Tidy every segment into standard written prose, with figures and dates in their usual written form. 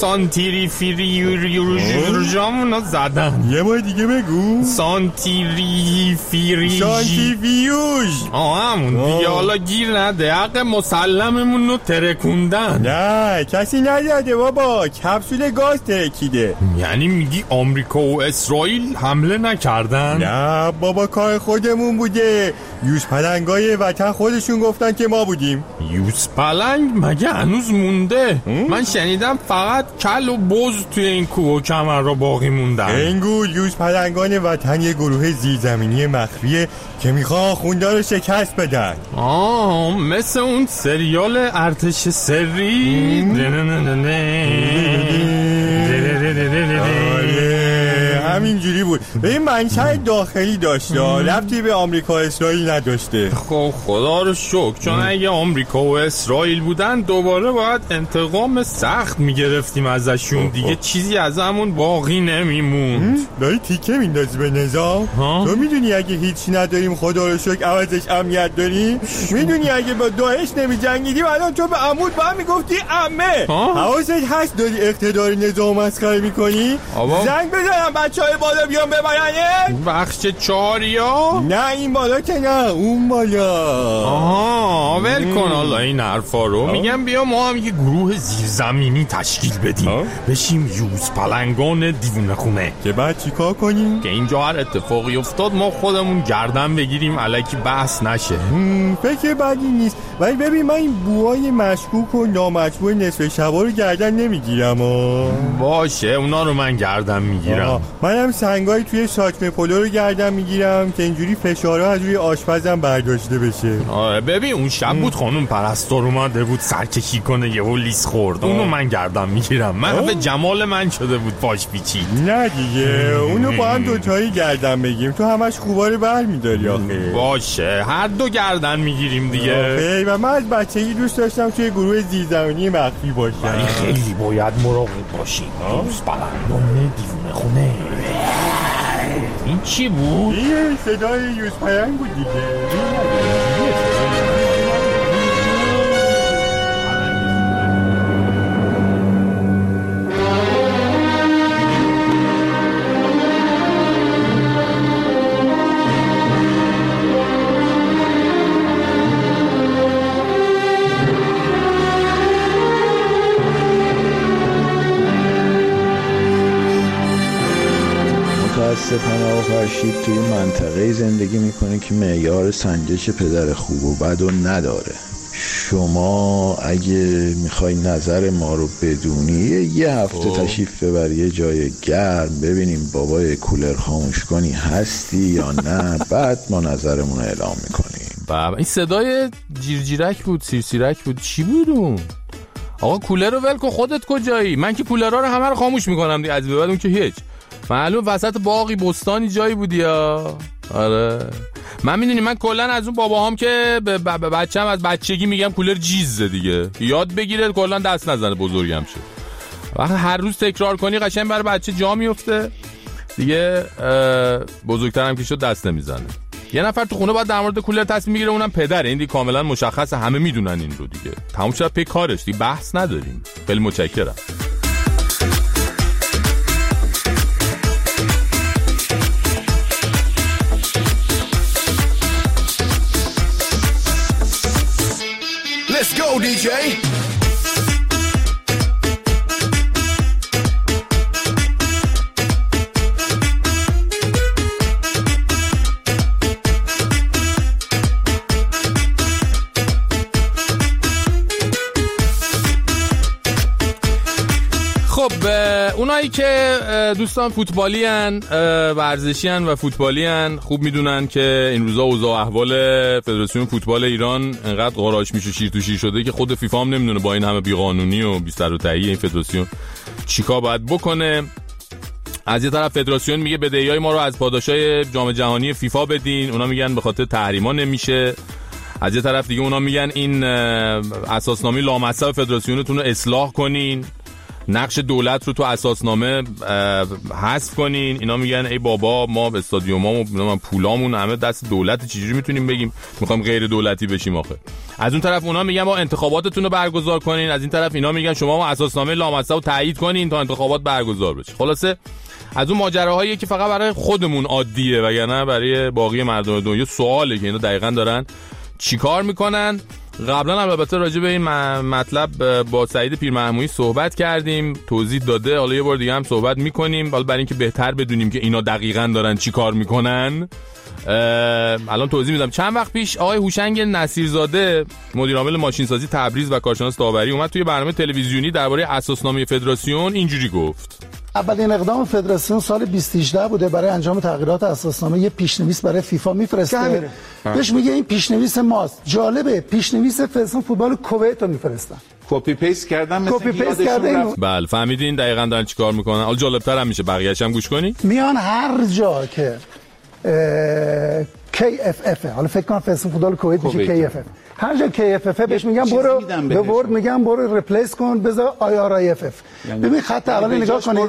سانتیری فیریوژامونو زدن. یه بار دیگه بگو. سانتیری سانتریفیوژ. همون دیگه. حالا گیر نده، حق مسلممون رو ترکوندن. نه کسی نداده بابا، کپسول گاز ترکیده. یعنی میگی آمریکا و اسرائیل حمله نکردن؟ نه بابا، کار خودمون بوده. یوز پلنگای وطن خودشون گفتن که ما بودیم. یوز پلنگ مگه هنوز مونده؟ من شنیدم فقط کل و بز توی این کوه و کمر را باقی موندن. انگول یوز پلنگان وطن یه گروه زیرزمینی مخفیه که میخوان خوندا رو شکست بدن. مثل اون سریال ارتش سری. همینجوری بود. به این منشأ داخلی داشته، ربطی به آمریکا اسرائیل نداشته. خب خدا رو شکر، چون اگه آمریکا و اسرائیل بودن دوباره باید انتقام سخت میگرفتیم ازشون دیگه. چیزی از همون باقی نمیموند. داری تیکه میندازی به نظام؟ تو میدونی اگه هیچی نداریم خدا رو شکر عوضش امنیت داریم؟ میدونی اگه با داعش نمیجنگیدیم الان تو به عمود با هم میگفتی عمه؟ حواست هست داری اقتدار نظام مسخره میکنی؟ زنگ بزنم بچهای بالا بیان ببرنه؟ بخش 4 یا؟ نه این بالا که نه، اون بالا. ول کن حالا این حرفا رو. میگم بیا ما هم یه گروه زیرزمینی تشکیل بدیم، بشیم یوز پلنگان دیوونه خونه. که بعد چی کار کنیم؟ که اینجا هر اتفاقی افتاد ما خودمون گردن بگیریم، الکی بحث نشه. فکر بدی نیست، ولی ببین من این بوهای مشکوک و نامطبوع نصف شبا رو گردن نمیگیرم. باشه اونا رو من گردن میگیرم. منم سنگای توی ساچمه پلو رو گردن میگیرم که اینجوری فشارها از روی آشپزم برداشته بشه. ببین اون شب بود خانم پرستار اومده بود سرکشی کنه یهو لیس خورد. اونو من گردن میگیرم. من به جمال من شده بود پاش پیچید. نه دیگه اونو با هم دوتایی گردن بگیریم، تو همش خوباره بر میداری آخه. باشه هر دو گردن میگیریم دیگه. و من از بچگی دوست داشتم توی گروه زیرزمینی مخفی باشم. ولی خیلی باید مراقب باشیم. یوز پلنگان دیوونه خونه. این چی بود؟ این صدای یوز پلنگ بود دیگه. متاسفانه آقا فرشید توی منطقه زندگی میکنه که معیار سنجش پدر خوب و بد و نداره. شما اگه میخوای نظر ما رو بدونی یه هفته تشریف ببر یه جای گرم ببینیم بابای کولر خاموش کنی هستی یا نه، بعد ما نظرمون رو اعلام میکنیم. بابا این صدای جیرجیرک بود، سیرسیرک بود، چی بود اون؟ آقا کولر رو ول کن، خودت کجایی؟ من که کولرها رو همه رو خاموش میکنم دیگه، از بعد اون که هیچ. معلوم وسط باقی بستانی جایی بودی یا؟ آره من میدونی من کلا از اون باباهام که بچه‌م از بچگی میگم کولر جیزه دیگه، یاد بگیره کلا دست نزنه بزرگم شه. وقتی هر روز تکرار کنی قشنگ برای بچه جا میفته دیگه، بزرگترم که شد دست نمیزنه. یه نفر تو خونه باید در مورد کولر تصمیم میگیره، اونم پدره. این دیگه کاملا مشخصه، همه میدونن این رو دیگه، تموم شد پی کارش دیگه، بحث نداریم. خیلی متشکرم. Let's go DJ. خب اونایی که دوستان فوتبالی ان، ورزشی ان و فوتبالی ان خوب میدونن که این روزا اوضاع احوال فدراسیون فوتبال ایران انقدر قاراش میشه شیر تو شیر شده که خود فیفا هم نمیدونه با این همه بیقانونی و بی سر و تهی این فدراسیون چیکار باید بکنه. از یه طرف فدراسیون میگه بدهیای ما رو از پاداشای جام جهانی فیفا بدین، اونا میگن به خاطر تحریما نمیشه. از یه طرف دیگه اونا میگن این اساسنامه لامصب فدراسیونتون رو اصلاح کنین. نقش دولت رو تو اساسنامه حذف کنین. اینا میگن ای بابا ما استادیومامون پولامون همه دست دولت، چجوری میتونیم بگیم میخوایم غیر دولتی بشیم آخه؟ از اون طرف اونا میگن ما انتخاباتتون رو برگزار کنین، از این طرف اینا میگن شما ما اساسنامه لامصب رو تایید کنین تا انتخابات برگزار بشه. خلاصه از اون ماجراهایی که فقط برای خودمون عادیه وگرنه برای باقی مردم دنیا سواله که اینا دقیقاً دارن چیکار میکنن. قبلا البته راجع به این مطلب با سعید پیرمحمودی صحبت کردیم، توضیح داده، حالا یه بار دیگه هم صحبت میکنیم برای اینکه بهتر بدونیم که اینا دقیقاً دارن چیکار میکنن. الان توضیح میدم. چند وقت پیش آقای هوشنگ نصیرزاده مدیر عامل ماشینسازی تبریز و کارشناس داوری اومد توی برنامه تلویزیونی درباره اساسنامه فدراسیون اینجوری گفت: اولین اقدام فدراسیون سال 2018 بوده برای انجام تغییرات اساسنامه یه پیشنویس برای فیفا میفرسته، بهش میگه این پیشنویس ماست. جالبه پیشنویس فدراسیون فوتبال کویت رو میفرستن، کپی پیست کردن، مثل یادشون. بله فهمیدین دقیقاً دارن چیکار میکنن. حالا جالب‌تر هم میشه بقیه‌اش هم گوش کنی. میان هر جا که KFF، حالا فکر کنم فدراسیون فوتبال کویت میشه KFF، هر جا KFF بهش میگم برو به ورد میگم برو ریپلیس کن بذار IRIFF. ببین خط اول نگاه کنید،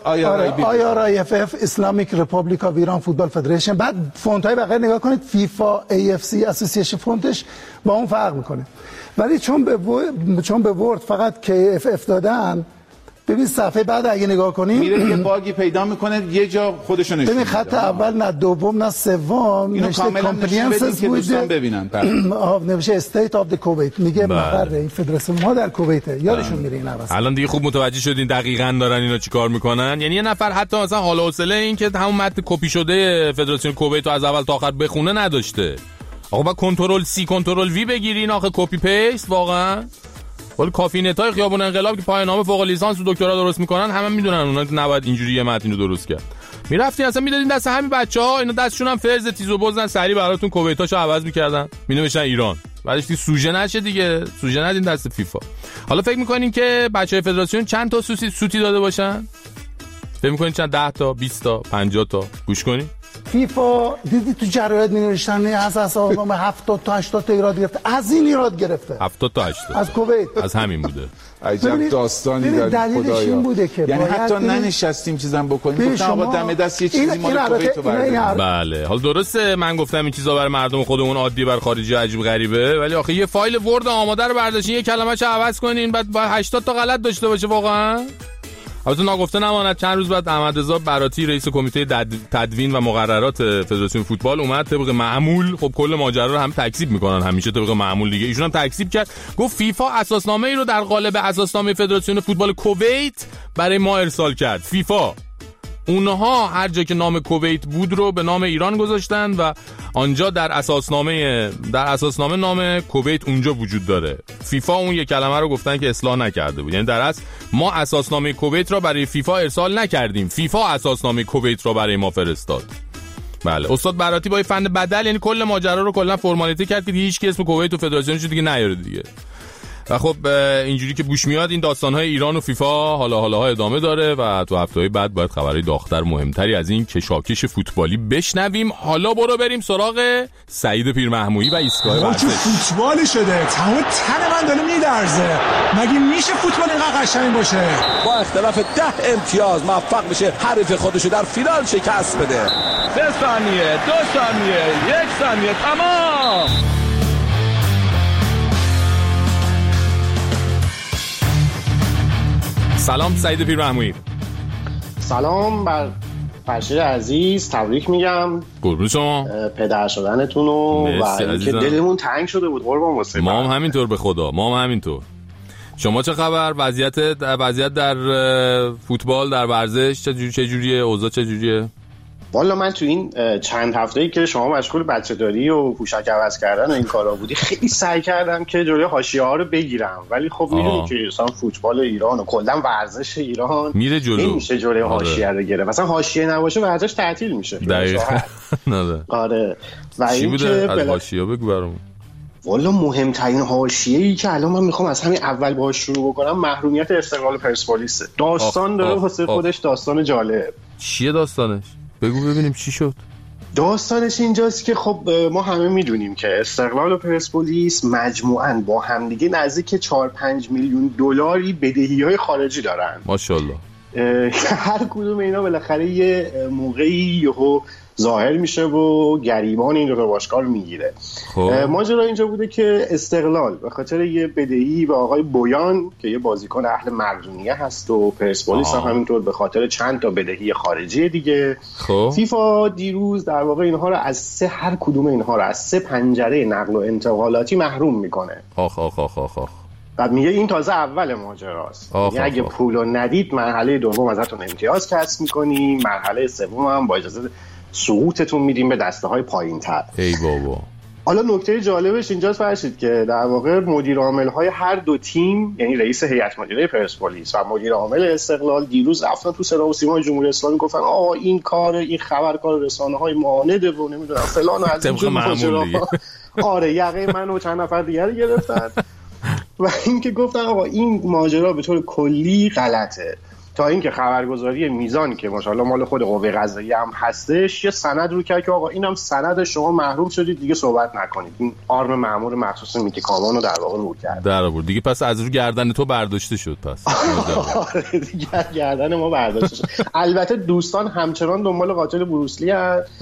IRIFF اسلامیک رپابلیک آف ایران فوتبال فدریشن، بعد فونت های بقیه نگاه کنید فیفا AFC اسوسییشن فونتش با اون فرق میکنه. ولی چون به ورد فقط KFF دادن، ببین صفحه بعد اگه نگاه کنیم میره یه باگی پیدا میکنه یه جا خودشو نشون میده. ببین خط اول نه دوم نه سوم نوشته کامپلینسز دوستان ببینن. نوشته استیت اف دی کویت، میگه مقر این فدراسیون ما در کویت، یادشون میره این عوض. الان دیگه خوب متوجه شدین دقیقاً دارن اینا چیکار میکنن. یعنی یه نفر حتی مثلا حال و حوصله این که همون متن کپی شده فدراسیون کویت رو از اول تا آخر بخونه نداشته. آقا با کنترل سی کنترل وی بگیرین آخه کپی پیست واقعا. ولی کافی نتای خیابون انقلاب که پایه‌نامه فوق لیسانس و دکترا درست میکنن همه میدونن اونا نباید اینجوری یه متن رو درست کرد. میرفتین اصلا میدادین دست همین بچه‌ها، اینا دستشون هم فرز تیزو بزن سری براتون کویتاشو عوض میکردن مینوشتن ایران. بعدش دیگه سوژه نشه دیگه، سوژه ندین دست فیفا. حالا فکر میکنین که بچهای فدراسیون چند تا سوتی داده باشن؟ فکر میکنین چند 10 تا 20 تا 50 تا؟ گوش کنین. فیفا دیدی تو جراید می نوشتن از اساسنامه 70 تا 80 تا ایراد گرفته، از این ایراد گرفته 70 تا 80 از کویت، از همین بوده. عجب داستانی دارید خدایا. بوده که یعنی حتی ننشستیم چیزام بکنیم، گفتم آقا دم دست یه چیزی مال کویت رو برداریم. بله حالا درسته من گفتم این چیزا برای مردم خودمون عادی، بر خارجی عجیب غریبه، ولی آخه یه فایل ورد آماده رو برداشتین یه کلمه‌شو عوض کنین بعد با 80 تا غلط داشته باشه واقعا. البته ناگفته نماند چند روز بعد احمد رضا براتی رئیس کمیته تدوین و مقررات فدراسیون فوتبال اومد طبق معمول، خب کل ماجرا رو هم تکذیب میکنن همیشه طبق معمول دیگه، ایشون هم تکذیب کرد، گفت فیفا اساسنامه ای رو در قالب اساسنامه فدراسیون فوتبال کویت برای ما ارسال کرد. فیفا اونها هر جا که نام کویت بود رو به نام ایران گذاشتن و آنجا در اساسنامه نام کویت اونجا وجود داره. فیفا اون یک کلمه رو گفتن که اصلاح نکرده بود، یعنی در اصل ما اساسنامه کویت را برای فیفا ارسال نکردیم، فیفا اساسنامه کویت را برای ما فرستاد. بله استاد براتی با فن بدل یعنی کل ماجرا رو کلا فرمالیته کرد که هیچ کی اسم کویت و فدراسیونش دیگه نیاره دیگه. و خب اینجوری که بوش میاد این داستان‌های ایران و فیفا حالا ادامه داره و تو هفته‌های بعد باید خبرهای داغ‌تر مهمتری از این کشاکش فوتبالی بشنویم. حالا برو بریم سراغ سعید پیرمحمودی و ایستگاه ورزش. فوتبالی شده تمام تن من داره میلرزه، مگه میشه فوتبال اینقدر قشنگ باشه؟ با اختلاف 10 امتیاز موفق میشه حریف خودشو در فینال شکست بده. 3 ثانیه 2 ثانیه 1 ثانیه تمام. سلام سعید پیرمحمودی. سلام بر فرشید عزیز، تبریک میگم قربون شما پدر شدنتون و اینکه دلمون تنگ شده بود قربان واسه ما هم همینطور به خدا، ما هم همینطور. شما چه خبر؟ وضعیت در فوتبال در ورزش چه جوریه؟ اوضاع چه جوریه؟ والا من تو این چند هفته‌ای که شما مشغول بچه‌داری و پوشک عوض کردن و این کارا بودی خیلی سعی کردم که جلوی حاشیه‌ها رو بگیرم، ولی خب میدونی که مثلا فوتبال ایران و کلا ورزش ایران میره جلو، نمیشه جلوی حاشیه رو گرفت. مثلا حاشیه نباشه ورزش تعطیل میشه. دقیقاً. آره و این که از حاشیه بگو برامون. والا مهمترین حاشیه‌ای که الان من میخوام از همین اول باهاش شروع بکنم محرومیت استقلال پرسپولیس. داستان داره واسه خودش داستان جالب. چیه داستانش؟ بگو ببینیم چی شد. داستانش اینجاست که خب ما همه میدونیم که استقلال و پرسپولیس مجموعاً با همدیگه نزدیک 4-5 میلیون دلاری بدهی‌های خارجی دارن. ماشاءالله. هر کدوم اینا بالاخره یه موقعی یهو ظاهر میشه و گریبان این دو باشگاه رو میگیره. ماجرا اینجا بوده که استقلال به خاطر یه بدهی به آقای بویان که یه بازیکن اهل مقدونیه هست و پرسپولیس هم همینطور به خاطر چند تا بدهی خارجی دیگه، فیفا دیروز در واقع اینها رو از هر کدوم اینها رو از 3 پنجره نقل و انتقالاتی محروم میکنه. بعد میگه این تازه اول ماجراست. یعنی اگه پولو ندید مرحله دوم ازتون امتیاز کسب میکنیم، مرحله سوم هم با اجازه سقوطتون میدیم به دسته‌های پایین‌تر. ای بابا. حالا نکته جالبش اینجاست فرشید که در واقع مدیر عامل‌های هر دو تیم، یعنی رئیس هیئت مدیره پرسپولیس و مدیر عامل استقلال دیروز رفتن تو صدا و سیما جمهوری اسلامی گفتن آقا این خبرکار رسانه‌های معانده و نمیدونم فلان و از این ماجرا. آره یقه من و چند نفر دیگه گرفتن و اینکه گفتن آقا این ماجرا به طور کلی غلطه، تا اینکه خبرگزاری میزان که ماشاءالله مال خود قوه قضاییه هم هستش یه سند رو کرد که آقا اینم سند شما محروم شدید دیگه صحبت نکنید. این آرم مأمور مخصوص میتی کامان رو در واقع رو کرد در آورد دیگه، پس از رو گردن تو برداشته شد. پس آره دیگه گردن ما برداشته شد. البته دوستان همچنان دنبال قاتل بروسلی هست.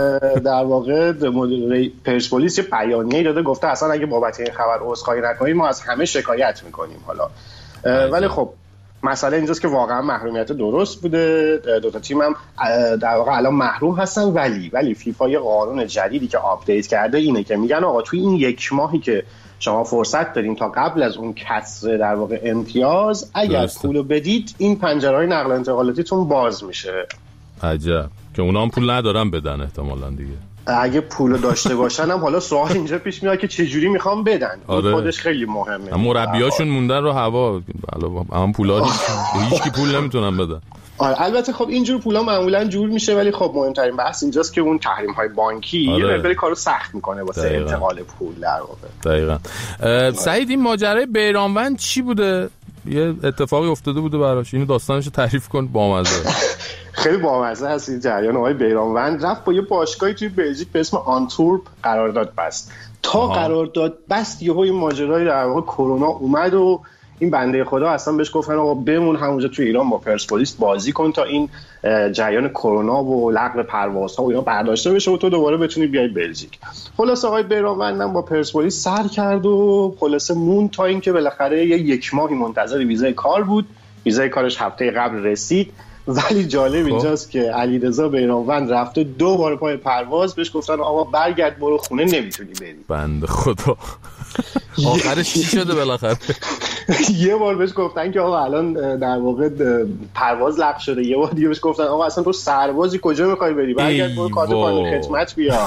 در واقع پرسپولیس یه بیانیه‌ای داده گفته اصلا اگه بابت این خبر عذرخواهی نکنید ما از همه شکایت میکنیم. حالا ولی خب مسئله اینجاست که واقعا محرومیت درست بوده، دو تا تیم هم در واقع الان محروم هستن، ولی فیفا یه قانون جدیدی که آپدیت کرده اینه که میگن آقا توی این 1 ماهی که شما فرصت دارین تا قبل از اون کسر در واقع امتیاز اگر پولو بدید این پنجره‌های نقل و انتقالاتیتون باز میشه. عجب که اونا هم پول ندارن بدن احتمالاً دیگه. اگه پولو داشته باشن هم حالا سوال اینجا پیش میاد که چه جوری میخوام بدن. آره. خودش خیلی مهمه. مربیاشون موندن رو هوا، هم پولا هیچ کی پول نمیتونن بدن. آره البته خب اینجور پولا معمولا جور میشه، ولی خب مهمترین بحث اینجاست که اون تحریم‌های بانکی یه مقدار کارو سخت میکنه واسه انتقال پول در واقع. دقیقاً. سعید این ماجرای بیرانوند چی بوده؟ یه اتفاقی افتاده بوده براش، اینو داستانشو تعریف کن. بامزه. خیلی بامزه هست این جریان. آقای بیرانوند رفت با یه باشگاهی توی بلژیک به اسم آنتورپ قرارداد بست. تا قرارداد بست یهو این ماجرای در واقع کرونا اومد و این بنده خدا اصلا بهش گفتن آقا بمون همونجا توی ایران با پرسپولیس بازی کن تا این جریان کرونا و لغو پروازها و اینا برداشته بشه و تو دوباره بتونی بیای بلژیک. خلاص آقای بیرانوند با پرسپولیس سر کرد و خلاصه مون تا اینکه بالاخره 1 ماهی منتظر ویزای کار بود. ویزای کارش هفته قبل رسید، ولی جالب اینجاست که علیرضا بیرانوند رفته 2 بار پای پرواز بهش گفتن آقا برگرد برو خونه نمیتونی بری. بنده خدا آخرش چی شده بالاخره؟ یه بار بهش گفتن که آقا الان در واقع پرواز لغو شده، یه بار دیگه بهش گفتن آقا اصلا تو سربازی کجا میخوای بری، برگرد برو کارت پایان خدمت بیار.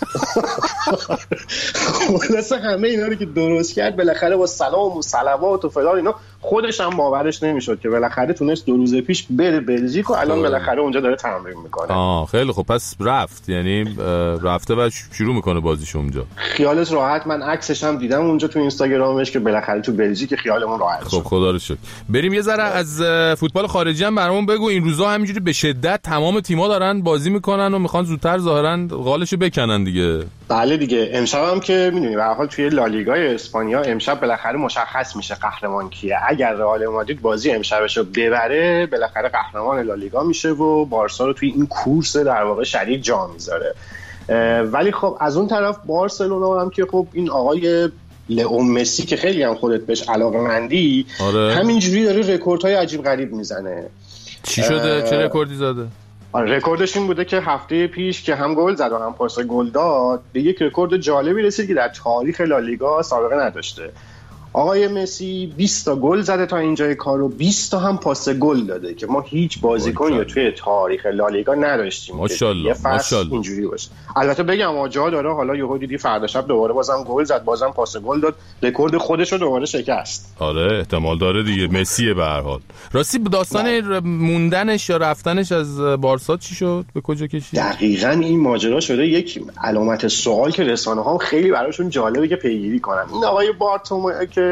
خلاصه همه اینا رو که درست کرد بالاخره با سلام و صلوات و فلان اینا خودش هم باورش نمیشد که بالاخره تونست 2 روز پیش بره بلژیک و الان بالاخره اونجا داره تمرین میکنه. خیلی خب پس رفت، یعنی رفته و شروع میکنه بازیش اونجا. خیالش راحت، من عکسش هم دیدم اونجا تو اینستاگرامش که بالاخره تو بلژیک خیالمون راحت شد. خب خدا رو شکر. بریم یه ذره از فوتبال خارجی هم برامون بگو. این روزا همینجوری به شدت تمام تیم‌ها دارن بازی میکنن و میخوان زودتر ظاهرا قالشو بکنن دیگه. بله دیگه. امشب هم که میدونی به هر حال توی لالیگای اسپانیا امشب بالاخره مشخص میشه قهرمان کیه. اگر رئال مادرید بازی امشبشو ببره بالاخره قهرمان لالیگا میشه و بارسا رو توی این کورس در واقع شدید جا میذاره. ولی خب از اون طرف بارسلونا هم که خب این آقای لئو مسی که خیلی هم خودت بهش علاقه‌مندی همینجوری داره رکوردهای عجیب غریب میزنه. چی شده؟ چه رکوردی زده؟ رکوردش این بوده که هفته پیش که هم گل زد و هم پاس گل داد به یک رکورد جالبی رسید که در تاریخ لالیگا سابقه نداشته. آقای مسی 20 تا گل زده تا اینجای کارو، 20 تا هم پاس گل داده که ما هیچ بازیکن یا توی تاریخ لالیگا نداشتیم. ماشاءالله ماشاءالله اینجوری باشه. البته بگم آجا داره، حالا یهو دیدی فردا شب دوباره بازم گل زد، بازم پاس گل داد، رکورد خودش رو دوباره شکست. آره احتمال داره دیگه، مسی به هر حال. راستی داستان موندنش یا رفتنش از بارسا چی شد؟ به کجا کشید؟ دقیقاً این ماجرا شده یک علامت سوال که رسانه‌ها خیلی براشون جالبه که پیگیری کنن. این آقای بارتومئو که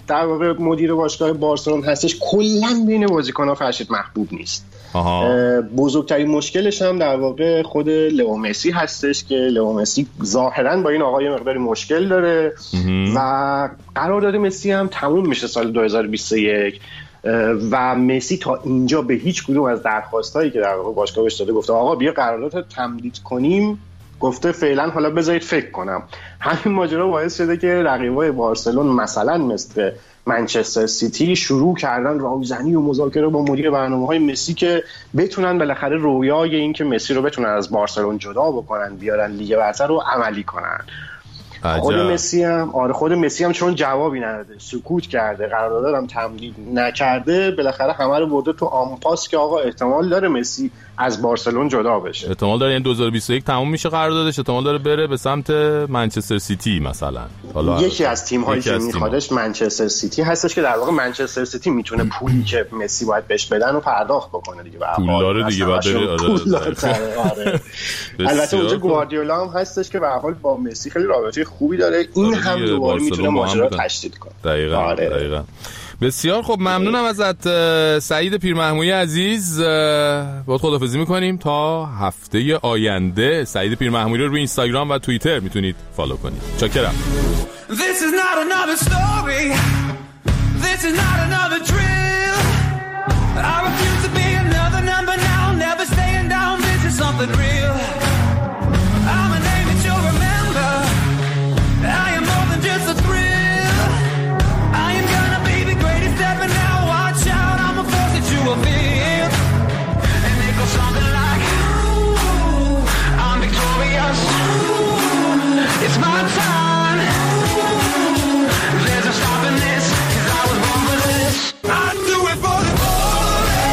در واقع مدیر باشگاه بارسلون هستش کلا بین بازیکن‌ها فرشید محبوب نیست. بزرگترین مشکلش هم در واقع خود لئو مسی هستش که لئو مسی ظاهرا با این آقای مقداری مشکل داره و قرارداد مسی هم تموم میشه سال 2021 و مسی تا اینجا به هیچ کدوم از درخواستایی که در واقع باشگاه بهش داده گفته آقا بیا قرارداد تمدید کنیم، گفته فعلا حالا بذارید فکر کنم. همین ماجرا باعث شده که رقیبای بارسلون مثلا مثل منچستر سیتی شروع کردن راهزنی و مذاکره با مدیر برنامه‌های مسی که بتونن بالاخره رویای این که مسی رو بتونن از بارسلون جدا بکنن بیارن لیگ برتر رو عملی کنن. خود مسی هم چون جوابی نداده، سکوت کرده، قرارداد هم تمدید نکرده، بالاخره همه رو برده تو آنپاس که آقا احتمال داره مسی از بارسلون جدا بشه. احتمال داره این 2021 تموم میشه قراردادش، احتمال داره بره به سمت منچستر سیتی مثلا. حالا یکی از تیم‌هایی که میخوادش منچستر سیتی هستش که در واقع منچستر سیتی میتونه پولی که مسی باید بهش بدن رو پرداخت بکنه دیگه. پول داره دیگه بعد آره. البته اونجا گواردیولا هم هستش که به هر حال با مسی خیلی رابطه خوبی داره. این هم دوباره میتونه ماجرا رو تشدید کنه. دقیقاً. بسیار خب، ممنونم ازت سعید پیرمحمودی عزیز. باهات خداحافظی میکنیم تا هفته آینده. سعید پیرمحمودی رو روی اینستاگرام و توییتر میتونید فالو کنید. چاکرم. This is not another story. This is not another drill. I refuse to be another number now. Never staying down. This is something real. I'm a name that you'll remember. I am more than just a thrill. I am gonna be the greatest ever now. Watch out, I'm a force that you will feel. And it goes something like, ooh, I'm victorious. Ooh, it's my time. There's no stopping this, 'cause I was born for this. I do it for the glory.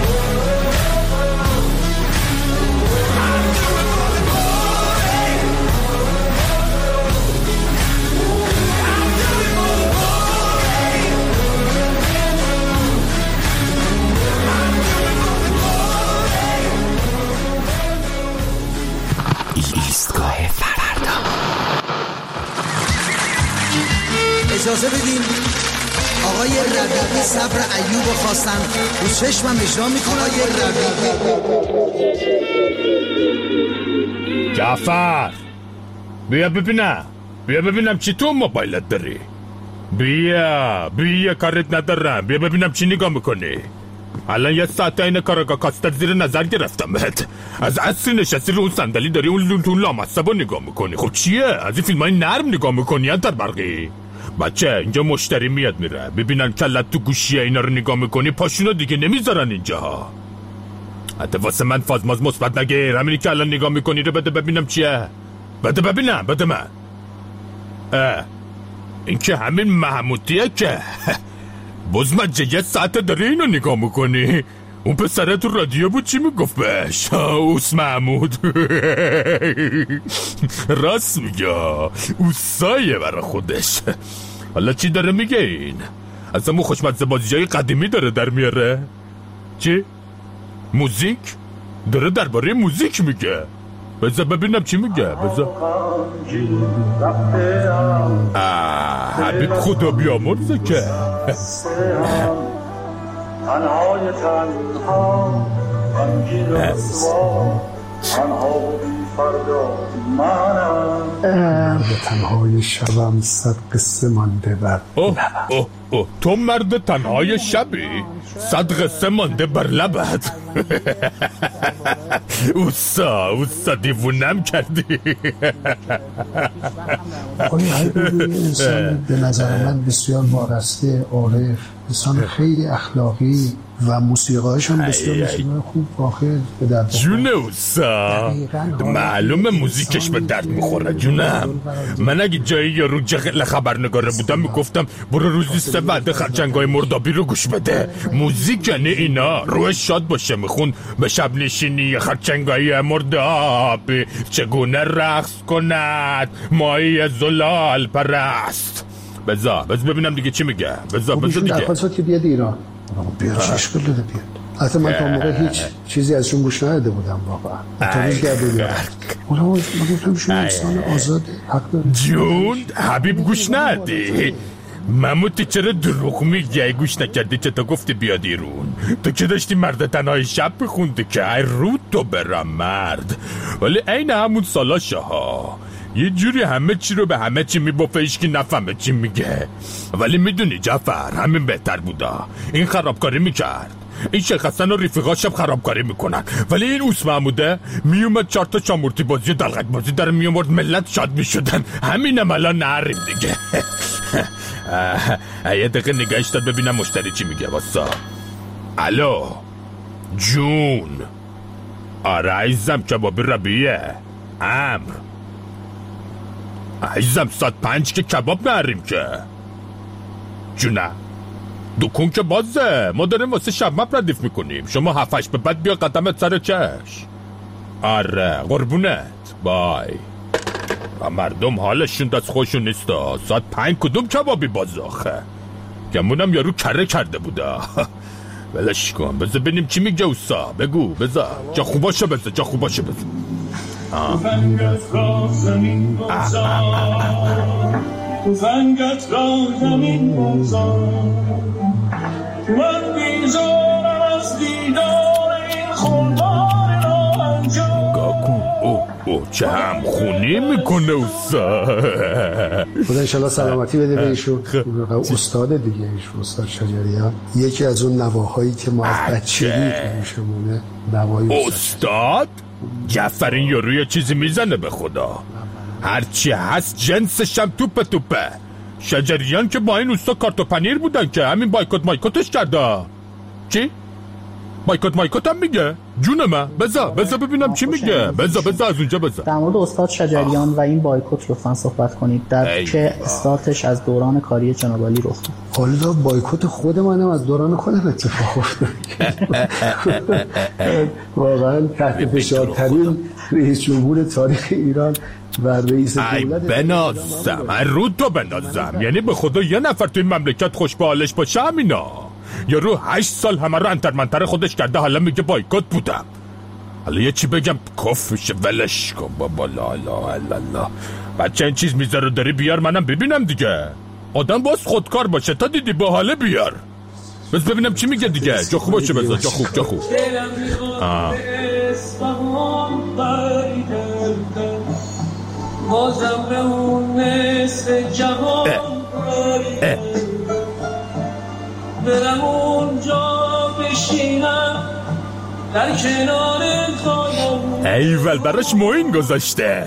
I do it for the glory. I do it for the glory. I do it for the glory. ایستگاه فردا. اجازه بدین آقای ربیعی صبر ایوب خواستن رو چشمم اجرا میکنه. آقای ربیعی جعفر بیا ببینم چی تو موبایلت داری. بیا کارت ندارم. بیا ببینم چی نگاه میکنی. الان یه ساعت این کاراگاه کاستر زیر نظر گرفتمت. از عصری نشستی رو اون صندلی داری اون لامصبو نگاه میکنی. خب چیه؟ از این فیلمای نرم نگاه میکنی انتر برقی؟ بچه اینجا مشتری میاد میره، ببینن کلت تو گوشیه اینا رو نگاه میکنی پاشونو دیگه نمیذارن اینجا. حتی واسه من فازماز مثبت نگیر. همینی که الان نگاه میکنی رو بده ببینم چیه. بده من. این که همین محمودیه که بزمجه یه ساعت داری اینو نگاه میکنی. اون پسره تو رادیو بود چی میگفت بهش؟ اوس محمود. راست میگه، اوسایه برا خودش. حالا چی داره میگه این؟ از همون خوشمزه بازیای قدیمی داره در میاره؟ چی؟ موزیک؟ داره درباره موزیک میگه. بذار ببینم چی میگه. بذار حبیب خدا بیامرزه که تنهای تنها غمگین رسوا تنها بی فردا منم به تنهای شبم صد قصه مانده بر لبم. تو مرد تنهای شبی صد قصه مانده بر لبت. اوسا دیوونم کردی. آقای حبیبی انسان به نظر من بسیار وارسته، عارف، انسان خیلی اخلاقی و موسیقی‌هاش هم بسیار موسیقی خوب واخد به درد جون اوسا معلومه موزیکش به درد میخوره. جونم من اگه جایی یا رو جغل خبرنگاره بودم میگفتم برو روزی 3 وعده خرچنگای مردابی رو گوش بده. موزیک یعنی اینا، روش شاد باشه. میخون به شب نشینی خرچنگای مردابی چگونه رقص کند مایی زلال پرست. بذار ببینم دیگه چی میگه. بذار دیگه درخواست که بیاد ایران بیارش اشکال داده بیاد. حتی من تا موقع هیچ چیزی ازشون گوش نداده بودم واقعا. تا روز گرده بیاد اولا من گفتم شما انسان آزاده، حق داره. جون حبیب گوش ندی. مموتی چرا دروغ میگی؟ گوش نکردی که تا گفتی بیاد ایرون؟ تو که داشتی مرد تنهای شب بخوندی که ای رو تو برم مرد. ولی این همون سالاشه ها یه جوری همه چی رو به همه چی میبافه ایشکی نفهمه چی میگه. ولی میدونی جعفر همین بهتر بودا. این خرابکاری میکرد، این شیخ حسن و رفیقاش هم خرابکاری میکنن، ولی این اوس محموده میومد 4 تا شامورتی بازی و دلغک بازی در میومد، ملت شاد میشدن. همینم الان نهریم دیگه. یه دقیقه نگهش داد ببینم مشتری چی میگه. واسا الو جون. آره عزیزم کبابی ربیه امر. عزیزم ساعت 5 که کباب نهریم که جونه. دکون که بازه، ما داریم واسه شب ردیف میکنیم. شما 7-8 به بعد بیا قدمت سر چش. آره قربونت بای. مردم حالشون دست خوشون نیستا. ساعت 5 کدوم کبابی باز آخه؟ گمونم یارو کره کرده بودا. ولش کن بذار ببینیم چی میگه اوسا. بگو بذار جا خوباشه بذار جا خوباشه بذار. تفنگت را زمین بگذار، من بیزارم از دیدار این خلبان ناهنجار. او چه هم خونی میکنه اوسا. خدا انشالله سلامتی بده به ایشون. استاد دیگه ایشون استاد شجریان، یکی از اون نواهایی که ما از بچگی میشمونه نوای استاد. جعفر این یارو چیزی میزنه به خدا. هرچی هست جنسش هم توپه. شجریان که با این اوستا کارت و پنیر بودن که همین بایکوت مایکوتش کرده. چی؟ بایکوت مایکوت هم میگه؟ جون من بذار ببینم چی میگه. بذار از اونجا بذار. در مورد استاد شجریان و این بایکوت لطفاً صحبت کنید. در چه استارتش از دوران کاری جناب عالی رخ داد؟ حالا بایکوت خود منم از دوران خودم اتفاق افتاد. واقعا تحت فشارترین رئیس جمهور تاریخ ایران و رئیس دولت بنازم رو تو بنازم. یعنی به خدا یه نفر توی مملکت خوش به حالش باشه همینا. یارو 8 سال همه رو انترمنتر خودش کرده، حالا میگه بایکوت بودم. حالا یه چی بگم کف میشه. ولش کن بابا. لا بچه این چیز میذاره داری بیار منم ببینم دیگه. آدم باز خودکار باشه. تا دیدی با حاله بیار بس ببینم چی میگه دیگه. جا خوب باشه بذار. جا خوب بازم به اون مثل جوان برم اونجا بشینم در کنار خانم. ایول براش موین گذاشته.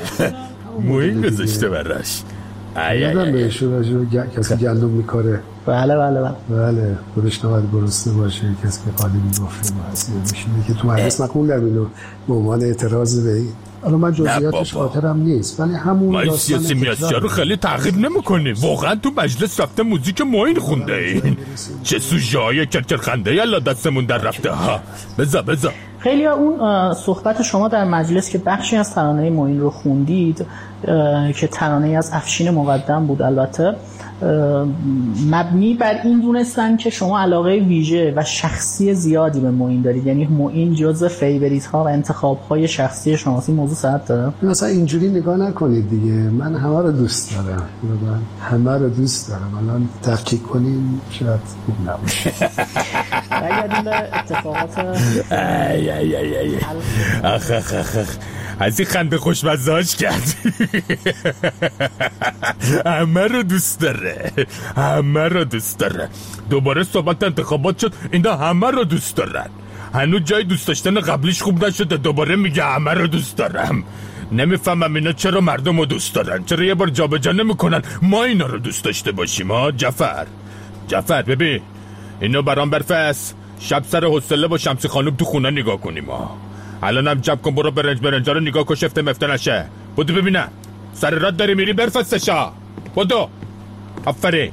براش. یادم بهشون کسی گندم میکاره. بله خودش نباید گرسنه باشه. کسی که قالی میگفته محصیل میشینه که تو مدرس نخوندم اینو به عنوان اعتراض به این. الان من جزئیاتش خاطرم نیست ولی همون ما سیاسی میاسیا رو خیلی تعقیب نمی‌کنیم. واقعا تو مجلس رفته موزیک موین خونده این. چه سوژه‌های کرکر خنده یالا دستمون در رفته ها. بذار خیلی اون صحبت شما در مجلس که بخشی از ترانه موین رو خوندید که ترانه از افشین مقدم بود، البته مبنی بر این دونستن که شما علاقه ویژه و شخصی زیادی به موین دارید. یعنی موین جزء فیوریت ها و انتخاب های شخصی شماست. این موضوع صحت داره؟ مثلا اینجوری نگاه نکنید دیگه. من همه رو دوست دارم. الان تفکیک کنیم شاید خوب نباشه. بگردیم به اتفاقات آخ از این خنده خوشمزاج کرد. همه رو دوست داره. دوباره صحبت انتخابات شد. اینا همه رو دوست دارن. هنوز جای دوست داشتن قبلیش خوب نشده دوباره میگه همه رو دوست دارم. نمیفهمم اینا چرا مردم رو دوست دارن. چرا یه بار جابجا نمیکنن ما اینا رو دوست داشته باشیم ها. جعفر ببین اینو برام برفس. شب سر حوصله با شمسی خانم تو خونه نگاه کنیم ها. الانم جب کن برو برنجا رو نگاه کن شفته مفته نشه. بودو ببینم سر راد داری میری برفستشا. بودو آفرین.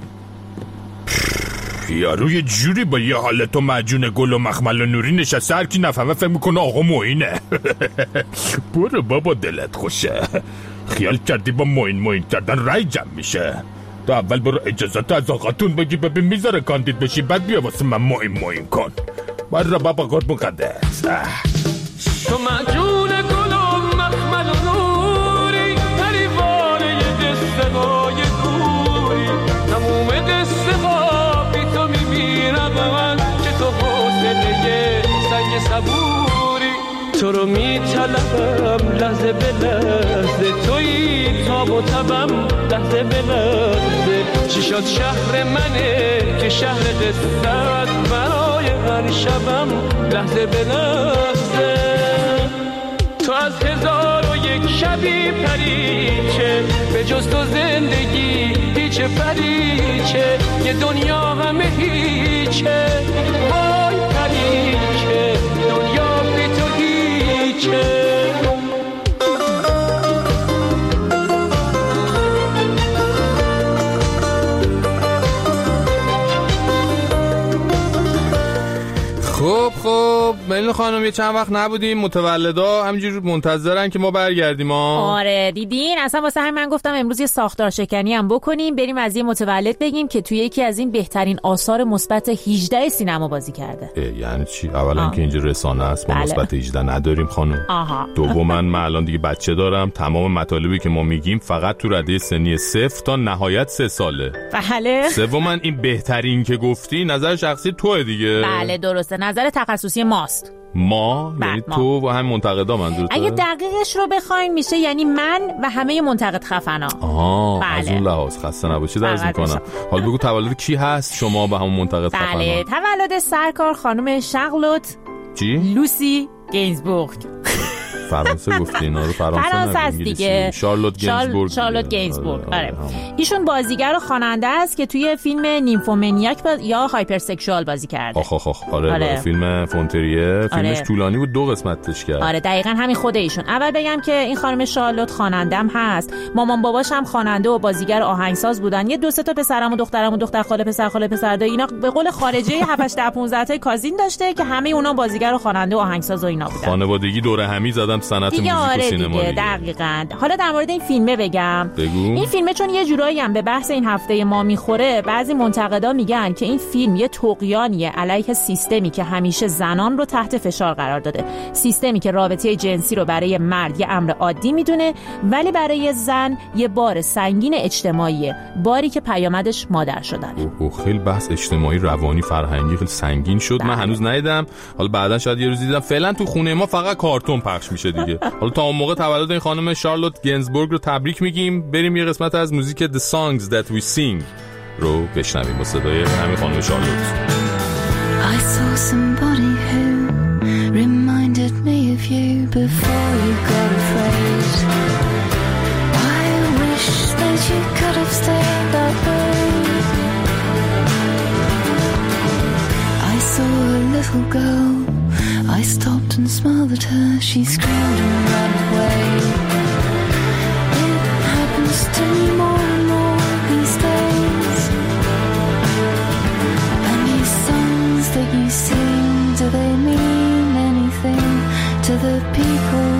یارو یه جوری با یه حالت و معجون گل و مخمل و نوری نشسته هر کی نفهمه فکر میکنه آقا موینه. برو بابا دلت خوشه. خیال کردی با موین کردن رای جمع میشه. تو اول برو اجازت از آقاتون بگی ببین میذاره کاندید بشی بعد بیا واسه من موین کن. برو بابا قربون قدس. تو معجون گل و مخمل و نوری پریوانه دستگاه کوری تموم دست صبوری تو رو میطلبم لحظه به لحظه تویی تاب و تبم لحظه به لحظه چی شد شهر منه که شهر قصت برای هر شبم لحظه به لحظه تو از 1001 شبی پریچه به جز تو زندگی هیچه پریچه یه دنیا همه هیچه وای پریچه دنیا بی تو هیچه خب ملینا خانم یه چند وقت نبودیم، متولدا همینجوری منتظرن که ما برگردیم. آره دیدین، اصلا واسه همین من گفتم امروز یه ساختار شکنی هم بکنیم، بریم از یه متولد بگیم که توی یکی از این بهترین آثار مثبت 18 سینما بازی کرده. یعنی چی؟ اولا که اینجا رسانه است، ما مثبت 18 نداریم خانم. دوما من الان دیگه بچه دارم، تمام مطالبی که ما میگیم فقط تو رده سنی 0 تا نهایت 3 ساله. بله. سوما این بهترین که گفتی نظر شخصی توئه دیگه. بله درسته، نظر تخصصی ماست. ما یعنی تو و هم منتقدا منظورته؟ اگه دقیقش رو بخواین میشه یعنی من و همه منتقد خفنا. بله. از اون لحاظ خسته نباشید عرض میکنم. حالا بگو تولد کی هست شما و همون منتقد خفنا؟ بله تولد سرکار خانم شارلوت لوسی گینزبورگ. فرانسه گفتی اینا رو؟ فرانسه است دیگه. شارلوت گینزبورگ. آره. ایشون بازیگر و خواننده است که توی فیلم نیمفومنیاک یا هایپرسکشوال بازی کرده. آره. فیلم فونتریه فیلمش طولانی بود، 2 قسمتش کرد. آره دقیقاً همین خود ایشون. اول بگم که این خانم شارلوت خواننده‌ام هست، مامان باباش هم خواننده و بازیگر آهنگساز بودن. یه 2-3 تا پسرم و دخترم و دختر خاله پسر خاله پسردا اینا به قول خارجی 7-8-15 تا کازین داشته که همه اونا بازیگر و خواننده و آهنگساز و اینا بودن. خانوادگی دور همی زدن صنعت موزیک و سینما. دقیقاً. حالا در مورد این فیلمه بگم. این فیلمه چون یه جورایی هم به بحث این هفته ما میخوره، بعضی منتقدا میگن که این فیلم یه طغیانیه علیه سیستمی که همیشه زنان رو تحت فشار قرار داده، سیستمی که رابطه جنسی رو برای مرد یه امر عادی میدونه ولی برای زن یه بار سنگین اجتماعیه، باری که پیامدش مادر شدن. خیلی بحث اجتماعی روانی فرهنگی خیلی سنگین شد. من هنوز ندیدم، حالا بعدا شاید یه روز دیدم. فعلا تو خونه ما فقط کارتون پخش میشه دیگه. حالا تا اون موقع تولد این خانم شارلوت گینزبورگ رو تبریک میگیم. بریم یه قسمت از موزیک The Songs That We Sing رو بشنویم با صدای همین خانم شارلوت. I saw somebody who reminded me of you before you got afraid. I wish that you could have stayed that way. I saw a little girl, I stopped and smiled at her, she screamed and ran away. It happens to me more and more these days. And these songs that you sing, do they mean anything to the people